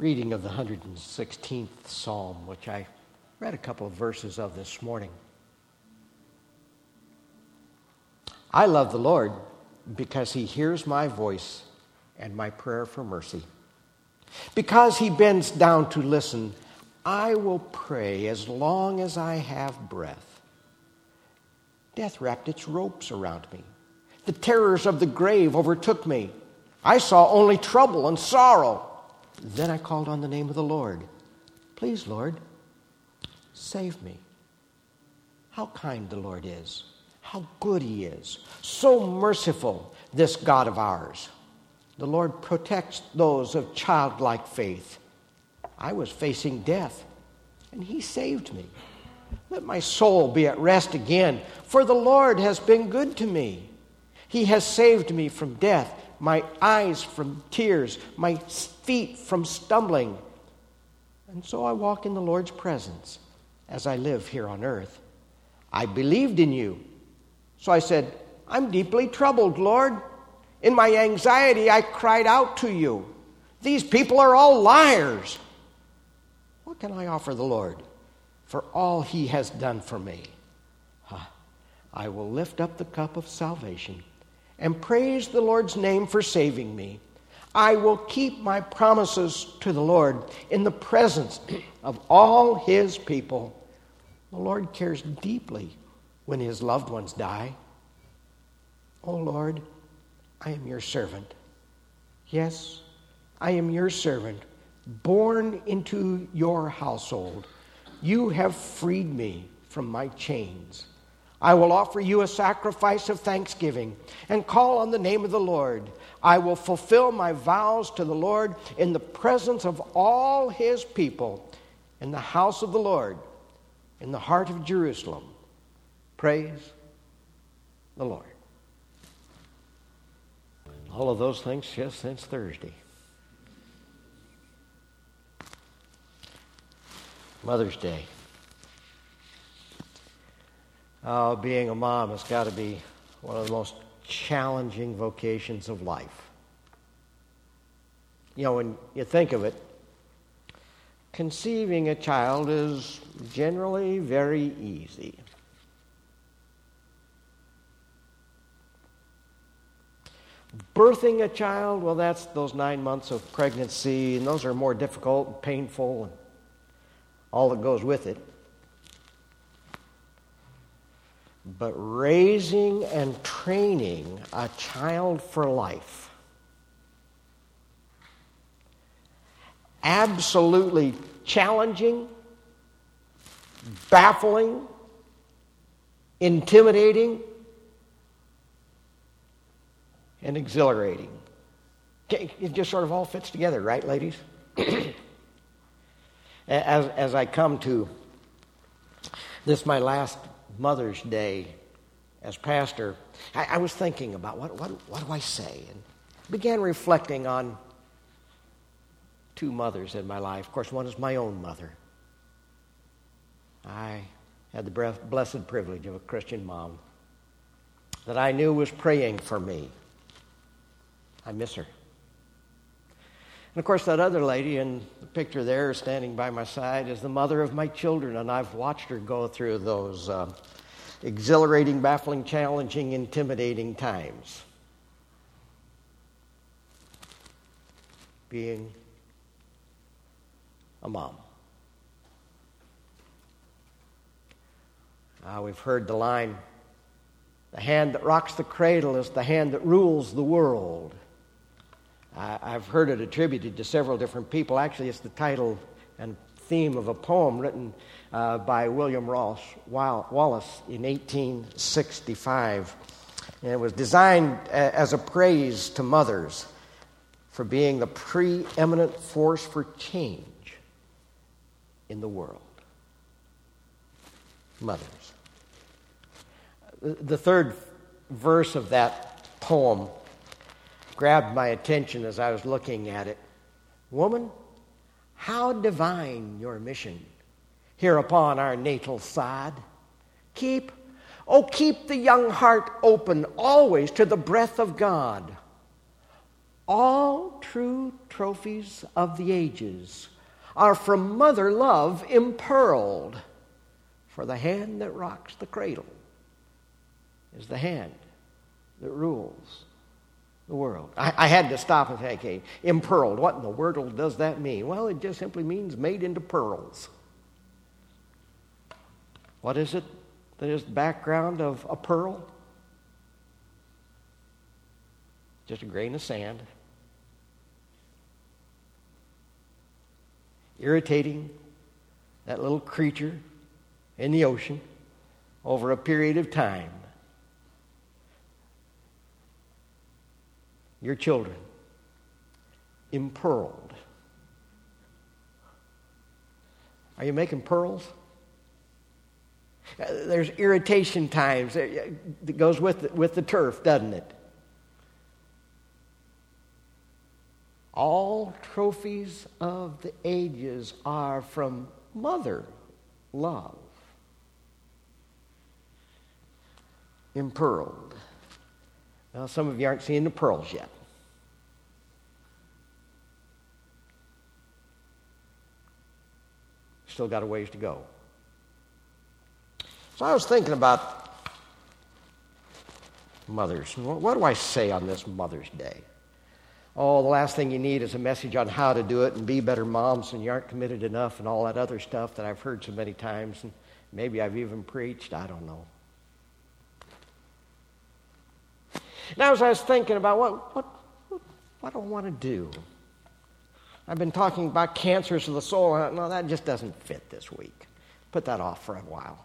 reading of the 116th Psalm, which I read a couple of verses of this morning. I love the Lord because he hears my voice and my prayer for mercy. Because he bends down to listen, I will pray as long as I have breath. Death wrapped its ropes around me. The terrors of the grave overtook me. I saw only trouble and sorrow. Then I called on the name of the Lord. Please, Lord, save me. How kind the Lord is. How good he is. So merciful, this God of ours. The Lord protects those of childlike faith. I was facing death, and he saved me. Let my soul be at rest again, for the Lord has been good to me. He has saved me from death, my eyes from tears, my feet from stumbling. And so I walk in the Lord's presence as I live here on earth. I believed in you. So I said, I'm deeply troubled, Lord. In my anxiety, I cried out to you. These people are all liars. What can I offer the Lord for all he has done for me? I will lift up the cup of salvation and praise the Lord's name for saving me. I will keep my promises to the Lord in the presence of all his people. The Lord cares deeply when his loved ones die. Oh Lord, I am your servant. Yes, I am your servant, born into your household. You have freed me from my chains. I will offer you a sacrifice of thanksgiving and call on the name of the Lord. I will fulfill my vows to the Lord in the presence of all his people, in the house of the Lord, in the heart of Jerusalem. Praise the Lord. All of those things just since Thursday. Mother's Day. Oh, being a mom has got to be one of the most challenging vocations of life. You know, when you think of it, conceiving a child is generally very easy. Birthing a child, well, that's those 9 months of pregnancy, and those are more difficult and painful and all that goes with it. But raising and training a child for life, absolutely challenging, baffling, intimidating, and exhilarating. It just sort of all fits together, right, ladies? As I come to this, my last Mother's Day as pastor, I was thinking about what do I say, and began reflecting on two mothers in my life. Of course, one is my own mother. I had the blessed privilege of a Christian mom that I knew was praying for me. I miss her. And of course, that other lady in the picture there standing by my side is the mother of my children, and I've watched her go through those exhilarating, baffling, challenging, intimidating times. Being a mom. We've heard the line, the hand that rocks the cradle is the hand that rules the world. I've heard it attributed to several different people. Actually, it's the title and theme of a poem written by William Ross Wallace in 1865. And it was designed as a praise to mothers for being the preeminent force for change in the world. Mothers. The third verse of that poem grabbed my attention as I was looking at it. Woman, how divine your mission here upon our natal sod. Keep the young heart open always to the breath of God. All true trophies of the ages are from mother love impearled, for the hand that rocks the cradle is the hand that rules the world. I had to stop and think, hey, impearled, what in the world does that mean? Well, it just simply means made into pearls. What is it that is the background of a pearl? Just a grain of sand. Irritating that little creature in the ocean over a period of time. Your children, impearled. Are you making pearls? There's irritation times that goes with the turf, doesn't it? All trophies of the ages are from mother love. Impearled. Well, some of you aren't seeing the pearls yet. Still got a ways to go. So I was thinking about mothers. What do I say on this Mother's Day? Oh, the last thing you need is a message on how to do it and be better moms, and you aren't committed enough and all that other stuff that I've heard so many times, and maybe I've even preached. I don't know. Now, as I was thinking about what do I want to do? I've been talking about cancers of the soul. No, that just doesn't fit this week. Put that off for a while.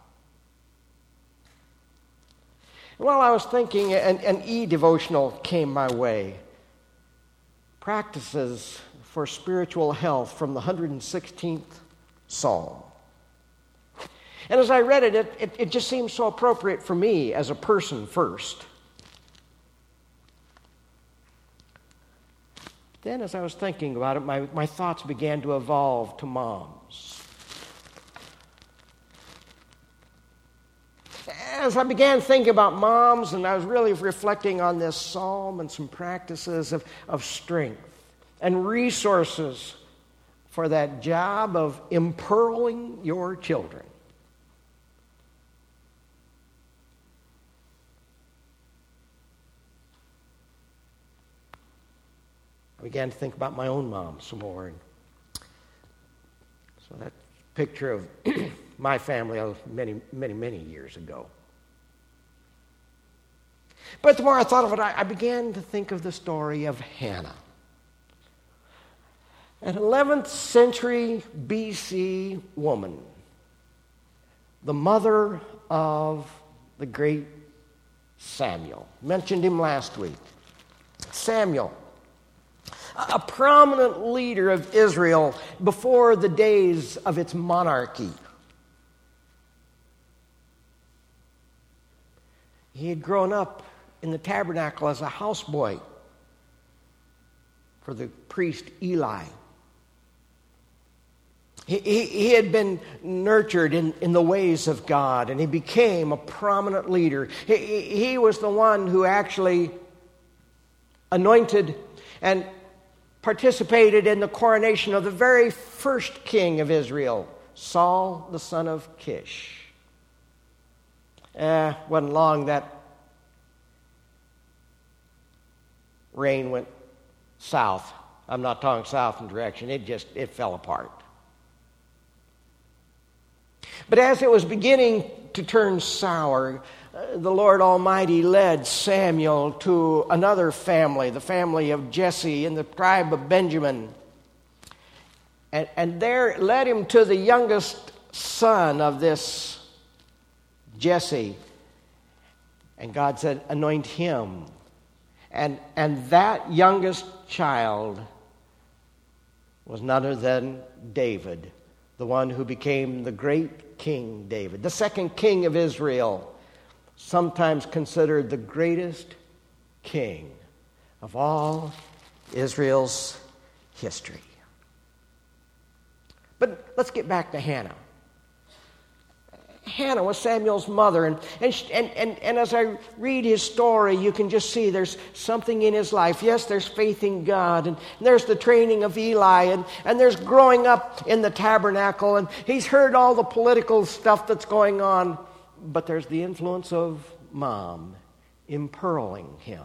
While I was thinking, an e-devotional came my way. Practices for spiritual health from the 116th Psalm. And as I read it, it just seemed so appropriate for me as a person first. Then as I was thinking about it, my thoughts began to evolve to moms. As I began thinking about moms, and I was really reflecting on this psalm and some practices of strength and resources for that job of impearling your children. I began to think about my own mom some more. And so that picture of my family of many, many, many years ago. But the more I thought of it, I began to think of the story of Hannah. An 11th century BC woman, the mother of the great Samuel. Mentioned him last week. Samuel, a prominent leader of Israel before the days of its monarchy. He had grown up in the tabernacle as a houseboy for the priest Eli. He had been nurtured in the ways of God, and he became a prominent leader. He was the one who actually anointed and participated in the coronation of the very first king of Israel, Saul, the son of Kish. Wasn't long that reign went south. I'm not talking south in direction. It fell apart. But as it was beginning to turn sour, the Lord Almighty led Samuel to another family, the family of Jesse in the tribe of Benjamin. And there led him to the youngest son of this Jesse. And God said, anoint him. And that youngest child was none other than David, the one who became the great King David, the second king of Israel, sometimes considered the greatest king of all Israel's history. But let's get back to Hannah. Hannah was Samuel's mother, and as I read his story, you can just see there's something in his life. Yes, there's faith in God, and there's the training of Eli, and there's growing up in the tabernacle, and he's heard all the political stuff that's going on, but there's the influence of Mom impearling him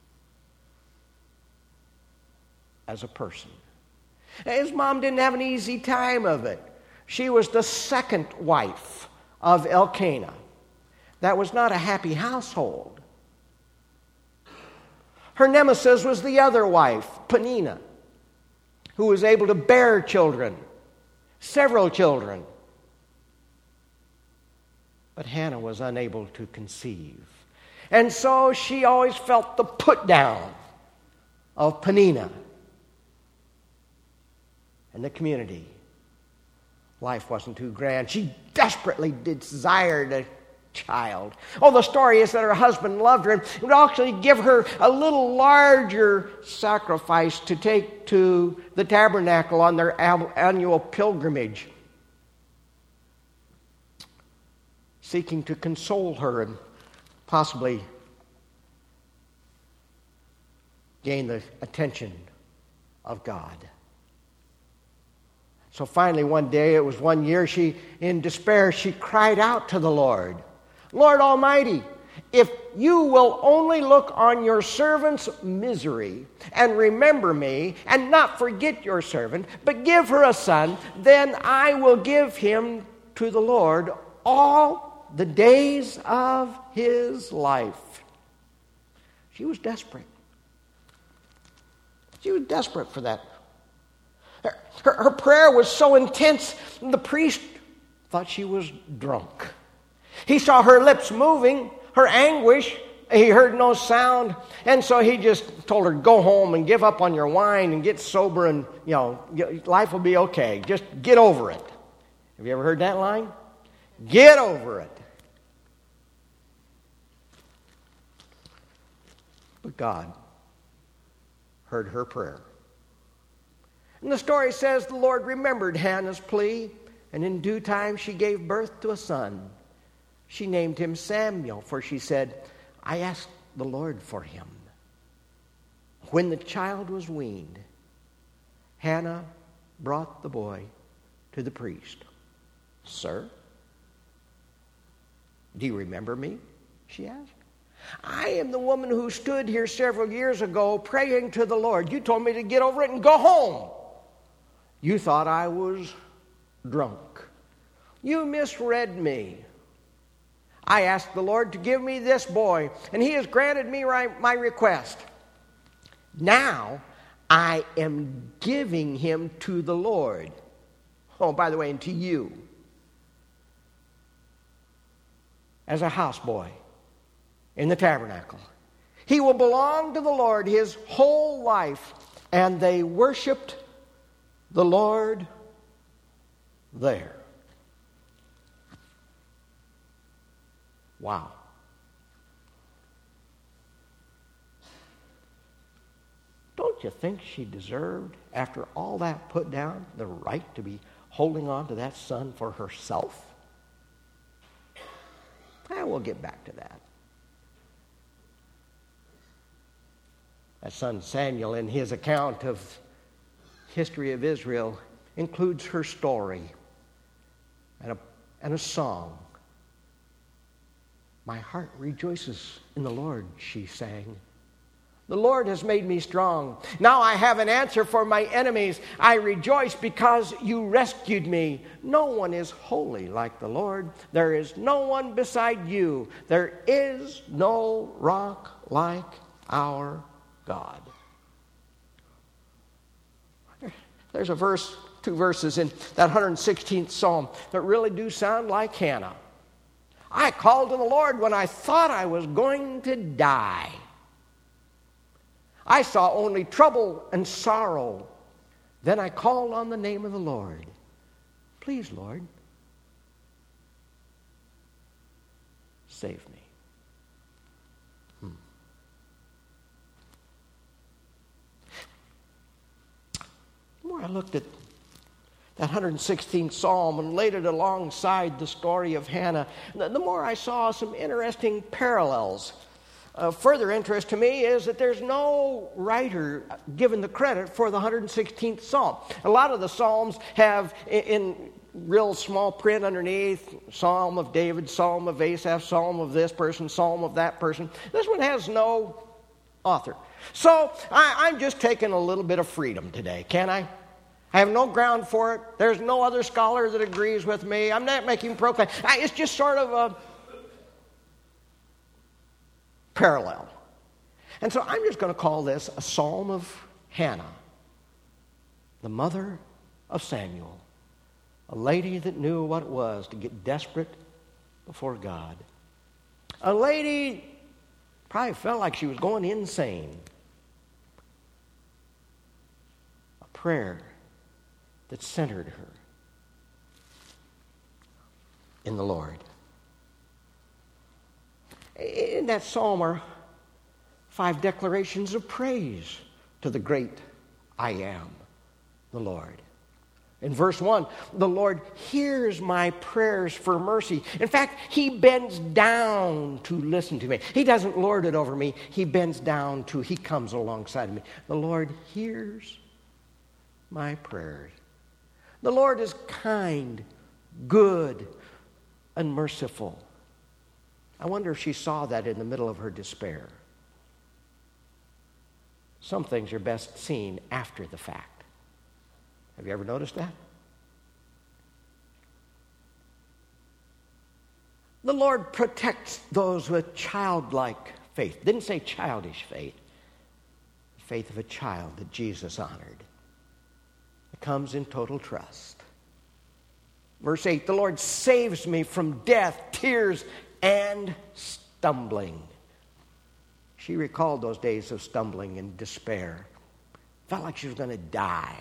as a person. His mom didn't have an easy time of it. She was the second wife of Elkanah. That was not a happy household. Her nemesis was the other wife, Peninnah, who was able to bear children, several children. But Hannah was unable to conceive. And so she always felt the put down of Peninnah and the community. Life wasn't too grand. She desperately desired a child. Oh, the story is that her husband loved her and would actually give her a little larger sacrifice to take to the tabernacle on their annual pilgrimage, seeking to console her and possibly gain the attention of God. So finally one day, it was one year, in despair, she cried out to the Lord, Lord Almighty, if you will only look on your servant's misery and remember me and not forget your servant, but give her a son, then I will give him to the Lord all the days of his life. She was desperate. She was desperate for that. Her prayer was so intense, the priest thought she was drunk. He saw her lips moving, her anguish. He heard no sound, and so he just told her, go home and give up on your wine and get sober, and life will be okay. Just get over it. Have you ever heard that line? Get over it. But God heard her prayer. And the story says the Lord remembered Hannah's plea, and in due time she gave birth to a son. She named him Samuel, for she said, I asked the Lord for him. When the child was weaned, Hannah brought the boy to the priest. Sir, do you remember me? She asked. I am the woman who stood here several years ago praying to the Lord. You told me to get over it and go home. You thought I was drunk. You misread me. I asked the Lord to give me this boy, and he has granted me my request. Now I am giving him to the Lord. Oh, by the way, and to you, as a houseboy in the tabernacle. He will belong to the Lord his whole life. And they worshiped the Lord there. Wow. Don't you think she deserved, after all that put down, the right to be holding on to that son for herself? We'll get back to that. That son Samuel, in his account of history of Israel, includes her story and a song. My heart rejoices in the Lord, she sang. The Lord has made me strong. Now I have an answer for my enemies. I rejoice because you rescued me. No one is holy like the Lord. There is no one beside you. There is no rock like our God. There's a verse, two verses in that 116th Psalm that really do sound like Hannah. I called to the Lord when I thought I was going to die. I saw only trouble and sorrow. Then I called on the name of the Lord. Please, Lord, save me. The more I looked at that 116th Psalm and laid it alongside the story of Hannah, the more I saw some interesting parallels. Further interest to me is that there's no writer given the credit for the 116th Psalm. A lot of the Psalms have in real small print underneath, Psalm of David, Psalm of Asaph, Psalm of this person, Psalm of that person. This one has no author. So I'm just taking a little bit of freedom today, can I? I have no ground for it. There's no other scholar that agrees with me. I'm not making proclaim. It's just sort of a parallel. And so I'm just going to call this a Psalm of Hannah, the mother of Samuel, a lady that knew what it was to get desperate before God. A lady probably felt like she was going insane. A prayer that centered her in the Lord. In that psalm are 5 declarations of praise to the great I am, the Lord. In verse 1, the Lord hears my prayers for mercy. In fact, he bends down to listen to me. He doesn't lord it over me. He bends down he comes alongside of me. The Lord hears my prayers. The Lord is kind, good, and merciful. I wonder if she saw that in the middle of her despair. Some things are best seen after the fact. Have you ever noticed that? The Lord protects those with childlike faith. Didn't say childish faith. The faith of a child that Jesus honored. It comes in total trust. Verse 8, the Lord saves me from death, tears, and stumbling. She recalled those days of stumbling and despair. Felt like she was going to die.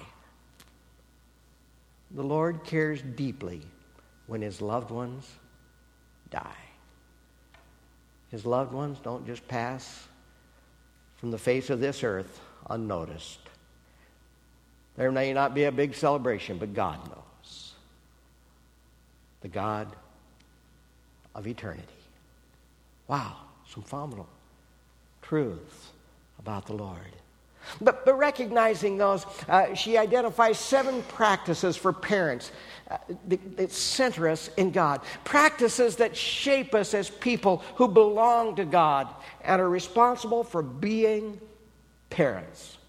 The Lord cares deeply when his loved ones die. His loved ones don't just pass from the face of this earth unnoticed. There may not be a big celebration, but God knows. The God of eternity. Wow, some phenomenal truths about the Lord. But recognizing those, she identifies 7 practices for parents that center us in God. Practices that shape us as people who belong to God and are responsible for being parents.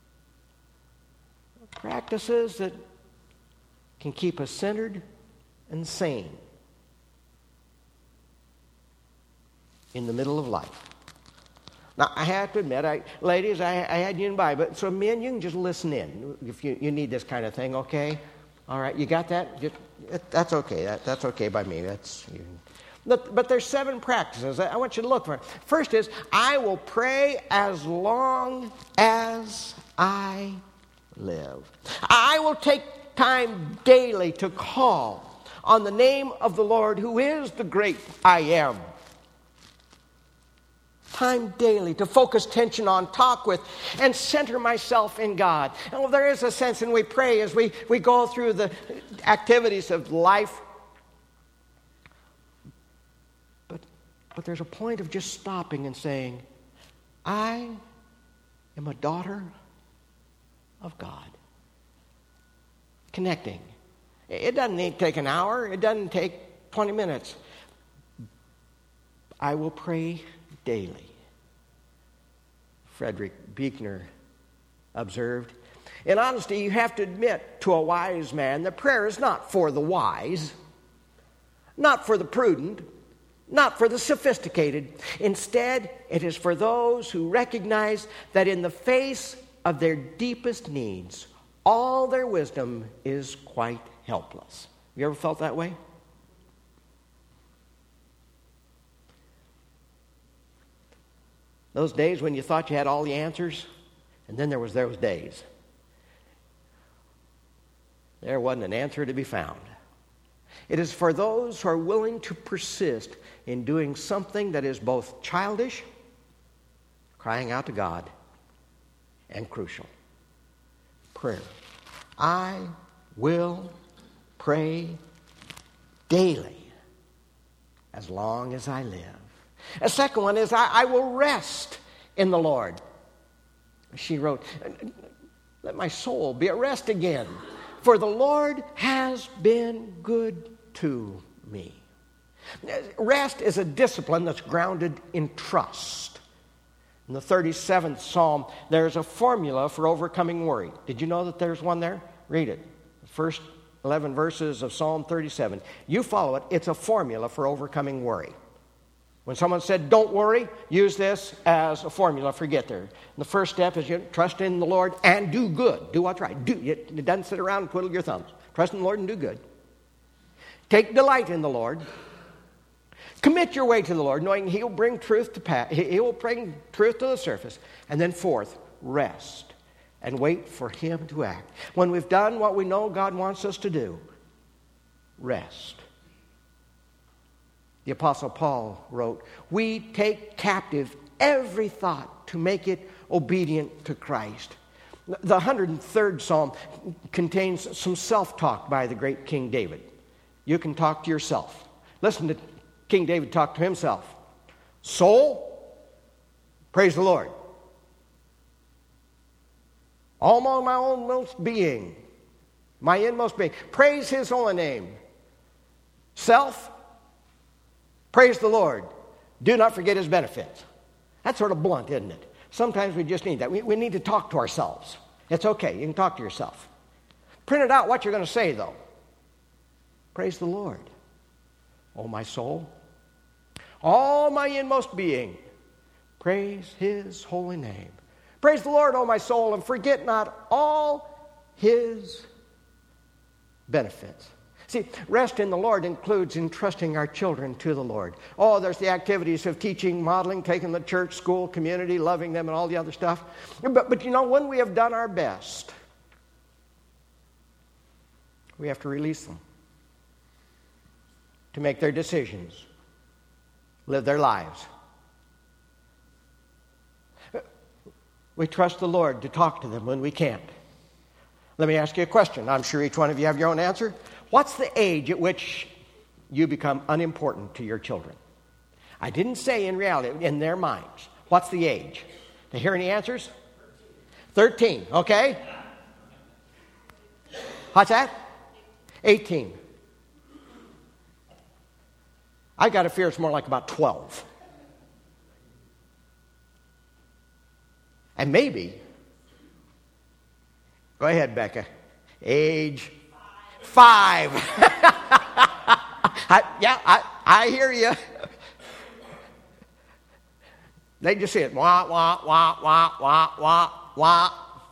Practices that can keep us centered and sane in the middle of life. Now, I have to admit, ladies, I had you in by, but so men, you can just listen in if you need this kind of thing, okay? All right, you got that? That's okay. That's okay by me. But there's 7 practices. I want you to look for it. First is, I will pray as long as I live. I will take time daily to call on the name of the Lord, who is the great I am. Time daily to focus tension on, talk with, and center myself in God. And well, there is a sense in we pray as we go through the activities of life. But there's a point of just stopping and saying, I am a daughter of God. Connecting. It doesn't need to take an hour. It doesn't take 20 minutes. I will pray daily. Frederick Buechner observed, in honesty, you have to admit to a wise man that prayer is not for the wise, not for the prudent, not for the sophisticated. Instead, it is for those who recognize that in the face of their deepest needs, all their wisdom is quite helpless. You ever felt that way? Those days when you thought you had all the answers, and then there was those days. There wasn't an answer to be found. It is for those who are willing to persist in doing something that is both childish, crying out to God, and crucial. Prayer. I will pray daily as long as I live. A second one is, I will rest in the Lord. She wrote, let my soul be at rest again, for the Lord has been good to me. Rest is a discipline that's grounded in trust. In the 37th Psalm, there's a formula for overcoming worry. Did you know that there's one there? Read it. The first 11 verses of Psalm 37. You follow it. It's a formula for overcoming worry. When someone said, don't worry, use this as a formula for get there. And the first step is you trust in the Lord and do good. Do what's right. It doesn't sit around and twiddle your thumbs. Trust in the Lord and do good. Take delight in the Lord. Commit your way to the Lord, knowing He'll bring truth to pass. He will bring truth to the surface. And then fourth, rest and wait for Him to act. When we've done what we know God wants us to do, rest. The Apostle Paul wrote, we take captive every thought to make it obedient to Christ. The 103rd Psalm contains some self-talk by the great King David. You can talk to yourself. Listen to King David talk to himself. Soul, praise the Lord. All my inmost being, my inmost being, praise His holy name. Self, praise the Lord. Do not forget His benefits. That's sort of blunt, isn't it? Sometimes we just need that. We need to talk to ourselves. It's okay. You can talk to yourself. Print it out what you're going to say, though. Praise the Lord. Oh, my soul. All my inmost being. Praise His holy name. Praise the Lord, O my soul, and forget not all His benefits. See, rest in the Lord includes entrusting our children to the Lord. Oh, there's the activities of teaching, modeling, taking the church, school, community, loving them, and all the other stuff. But you know, when we have done our best, we have to release them to make their decisions, live their lives. We trust the Lord to talk to them when we can't. Let me ask you a question. I'm sure each one of you have your own answer. What's the age at which you become unimportant to your children? I didn't say in reality, in their minds. What's the age? Do you hear any answers? 13, okay? What's that? 18. I got a fear it's more like about 12. And maybe, go ahead, Becca, age 5. I hear you. They just say it, wah, wah, wah, wah, wah, wah, wah.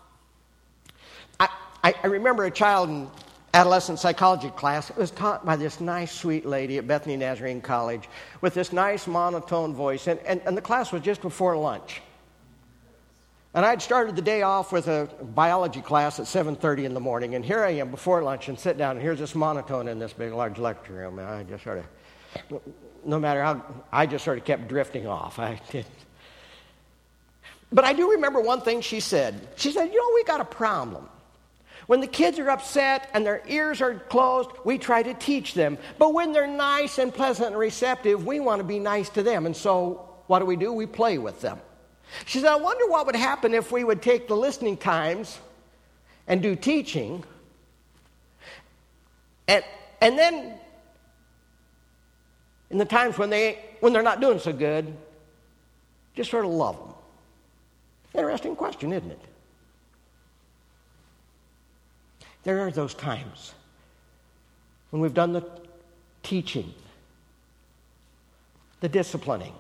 I remember a child in adolescent psychology class. It was taught by this nice, sweet lady at Bethany Nazarene College with this nice monotone voice. And the class was just before lunch. And I'd started the day off with a biology class at 7:30 in the morning. And here I am before lunch and sit down. And here's this monotone in this big, large lecture room. And I just sort of, no matter how, I just sort of kept drifting off. I did. But I do remember one thing she said. She said, you know, we got a problem. When the kids are upset and their ears are closed, we try to teach them. But when they're nice and pleasant and receptive, we want to be nice to them. And so what do? We play with them. She said, I wonder what would happen if we would take the listening times and do teaching. And then in the times when they're not doing so good, just sort of love them. Interesting question, isn't it? There are those times when we've done the teaching, the disciplining.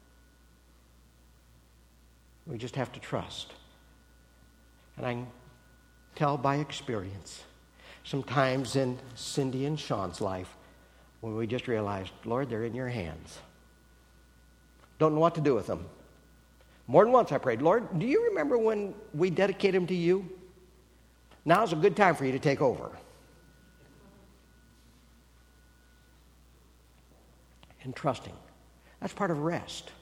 We just have to trust. And I can tell by experience, sometimes in Cindy and Sean's life, when we just realized, Lord, they're in your hands. Don't know what to do with them. More than once I prayed, Lord, do you remember when we dedicated them to you? Now's a good time for you to take over. And trusting. That's part of rest.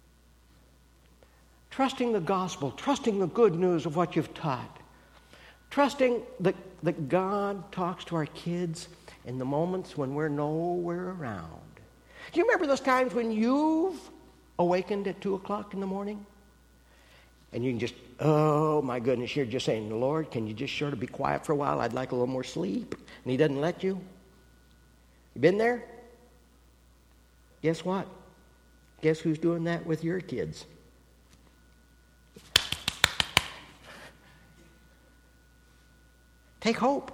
Trusting the gospel, trusting the good news of what you've taught. trusting that God talks to our kids in the moments when we're nowhere around. Do you remember those times when you've awakened at 2 o'clock in the morning? And you can just, oh my goodness, you're just saying, Lord, can you just sort of be quiet for a while? I'd like a little more sleep. And he doesn't let you. You been there? Guess what? Guess who's doing that with your kids? Take hope.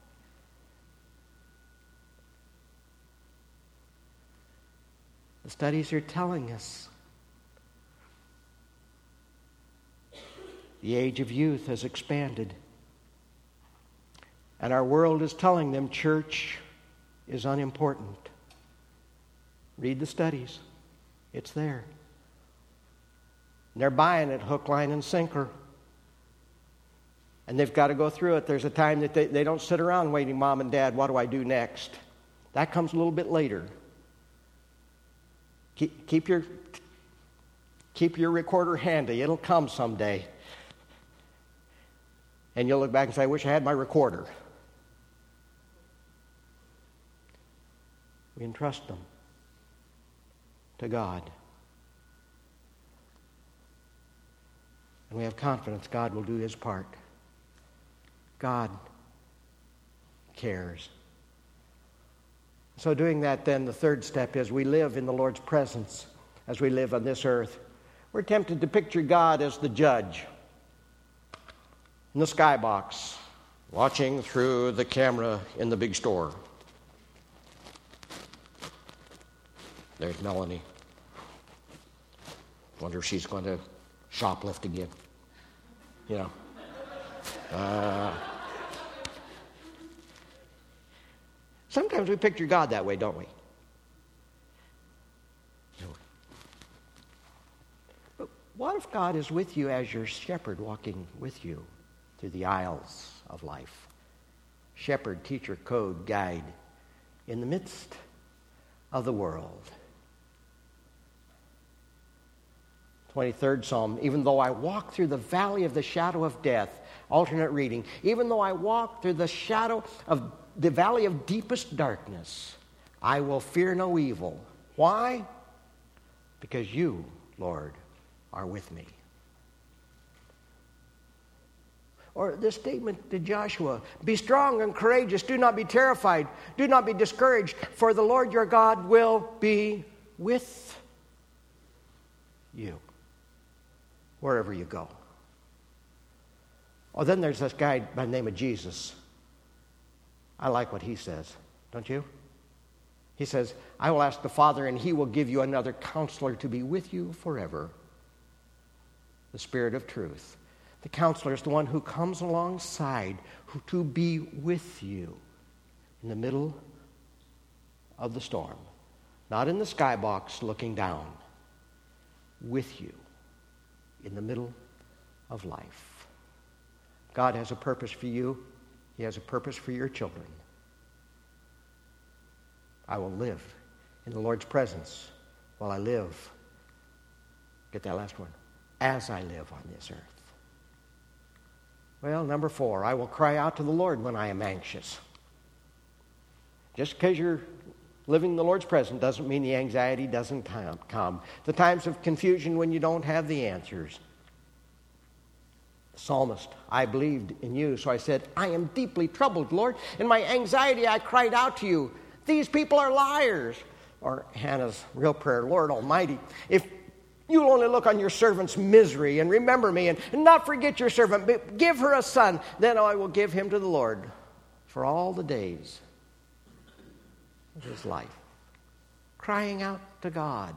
The studies are telling us the age of youth has expanded. And our world is telling them church is unimportant. Read the studies. It's there. And they're buying it hook, line, and sinker. And they've got to go through it. There's a time that they don't sit around waiting, Mom and Dad, what do I do next? That comes a little bit later. Keep your recorder handy. It'll come someday. And you'll look back and say, I wish I had my recorder. We entrust them to God. And we have confidence God will do his part. God cares. So doing that then, the third step is we live in the Lord's presence as we live on this earth. We're tempted to picture God as the judge in the skybox, watching through the camera in the big store. There's Melanie. Wonder if she's going to shoplift again. You know. Sometimes we picture God that way, don't we? But what if God is with you as your shepherd walking with you through the aisles of life? Shepherd, teacher, code, guide in the midst of the world. 23rd Psalm, even though I walk through the valley of the shadow of death, alternate reading, even though I walk through the shadow of the valley of deepest darkness, I will fear no evil. Why? Because you, Lord, are with me. Or this statement to Joshua, be strong and courageous, do not be terrified, do not be discouraged, for the Lord your God will be with you wherever you go. Oh, then there's this guy by the name of Jesus. I like what he says, don't you? He says, I will ask the Father, and he will give you another counselor to be with you forever. The Spirit of truth. The counselor is the one who comes alongside to be with you in the middle of the storm. Not in the skybox looking down. With you in the middle of life. God has a purpose for you. He has a purpose for your children. I will live in the Lord's presence while I live. Get that last one. As I live on this earth. Well, number 4, I will cry out to the Lord when I am anxious. Just because you're living in the Lord's presence doesn't mean the anxiety doesn't come. The times of confusion when you don't have the answers. The psalmist, I believed in you, so I said, I am deeply troubled, Lord. In my anxiety I cried out to you. These people are liars. Or Hannah's real prayer, Lord Almighty, if you'll only look on your servant's misery and remember me and not forget your servant, but give her a son, then I will give him to the Lord for all the days of his life. Crying out to God.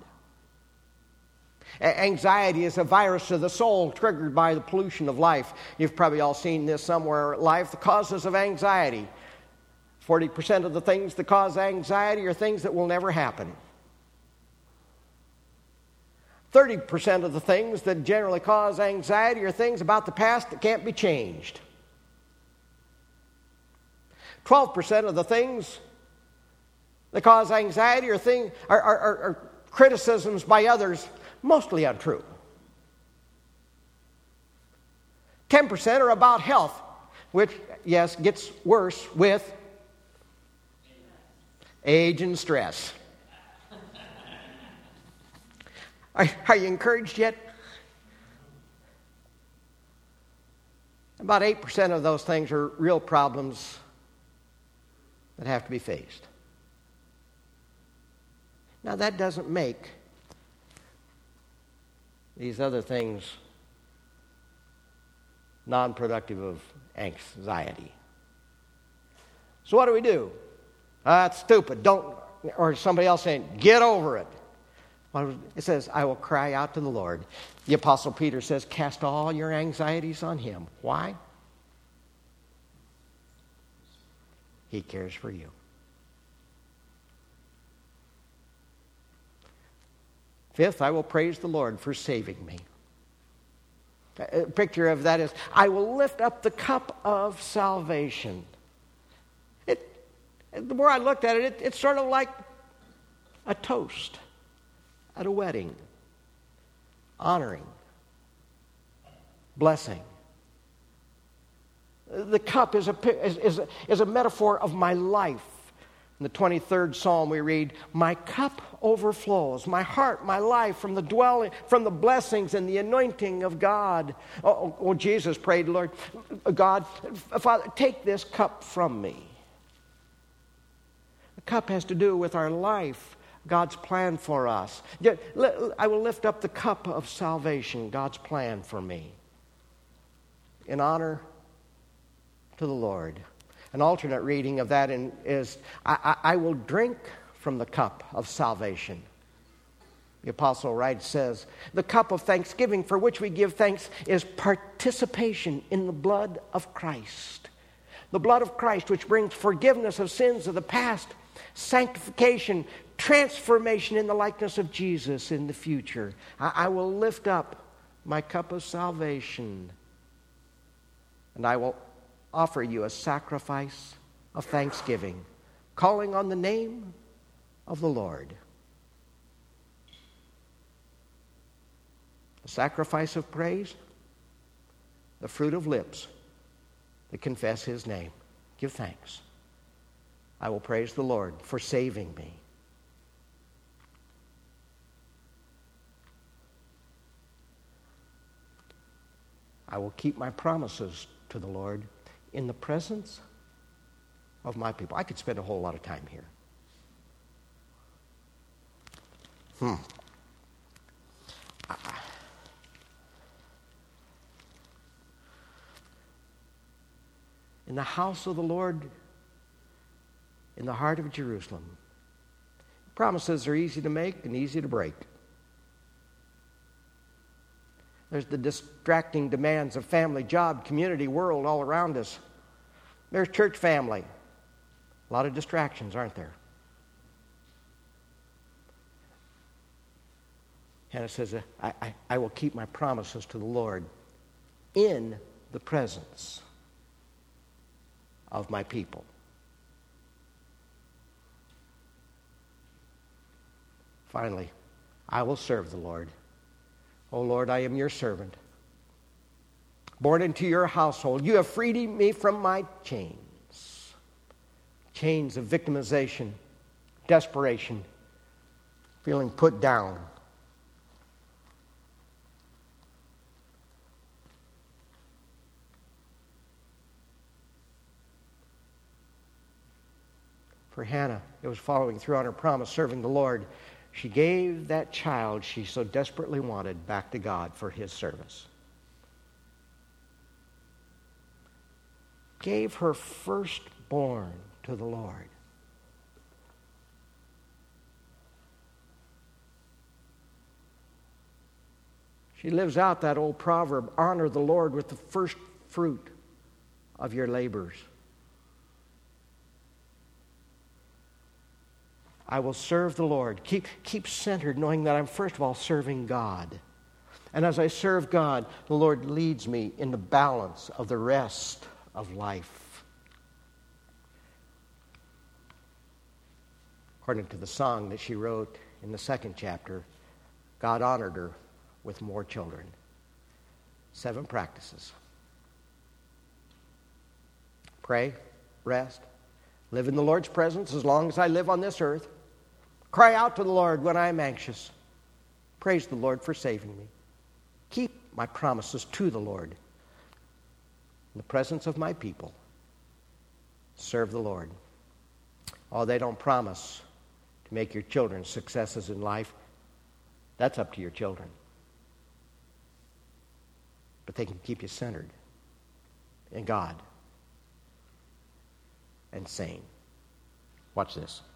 Anxiety is a virus of the soul triggered by the pollution of life. You've probably all seen this somewhere in life, the causes of anxiety. 40% of the things that cause anxiety are things that will never happen. 30% of the things that generally cause anxiety are things about the past that can't be changed. 12% of the things that cause anxiety are criticisms by others, mostly untrue. 10% are about health. which, yes, gets worse with age and stress. Are you encouraged yet? About 8% of those things are real problems that have to be faced. Now, that doesn't make these other things non-productive of anxiety. So what do? That's stupid. Don't, or somebody else saying, get over it. Well, it says, I will cry out to the Lord. The Apostle Peter says, cast all your anxieties on him. Why? He cares for you. Fifth, I will praise the Lord for saving me. A picture of that is, I will lift up the cup of salvation. The more I looked at it, it's sort of like a toast at a wedding, honoring, blessing. The cup is a metaphor of my life. In the 23rd Psalm we read, my cup overflows, my heart, my life, from the blessings and the anointing of God. Oh, Jesus prayed, Lord, God, Father, take this cup from me. The cup has to do with our life, God's plan for us. I will lift up the cup of salvation, God's plan for me, in honor to the Lord. An alternate reading of that is, I will drink from the cup of salvation. The Apostle Wright says, the cup of thanksgiving for which we give thanks is participation in the blood of Christ. The blood of Christ, which brings forgiveness of sins of the past, sanctification, transformation in the likeness of Jesus in the future. I will lift up my cup of salvation, and I will offer you a sacrifice of thanksgiving, calling on the name of the Lord. A sacrifice of praise, the fruit of lips that confess his name. Give thanks. I will praise the Lord for saving me. I will keep my promises to the Lord in the presence of my people. I could spend a whole lot of time here. In the house of the Lord, in the heart of Jerusalem. Promises are easy to make and easy to break. There's the distracting demands of family, job, community, world all around us. There's church family. A lot of distractions, aren't there? And it says, I will keep my promises to the Lord in the presence of my people. Finally, I will serve the Lord. O Lord, I am your servant, born into your household. You have freed me from my chains. Chains of victimization, desperation, feeling put down. For Hannah, it was following through on her promise, serving the Lord. She gave that child she so desperately wanted back to God for his service. Gave her firstborn to the Lord. She lives out that old proverb, honor the Lord with the first fruit of your labors. I will serve the Lord. Keep centered, knowing that I'm first of all serving God. And as I serve God, the Lord leads me in the balance of the rest of life. According to the song that she wrote in the 2nd chapter, God honored her with more children. 7 practices. Pray, rest, live in the Lord's presence as long as I live on this earth. Cry out to the Lord when I am anxious. Praise the Lord for saving me. Keep my promises to the Lord. In the presence of my people, serve the Lord. Oh, they don't promise to make your children successes in life. That's up to your children. But they can keep you centered in God and sane. Watch this.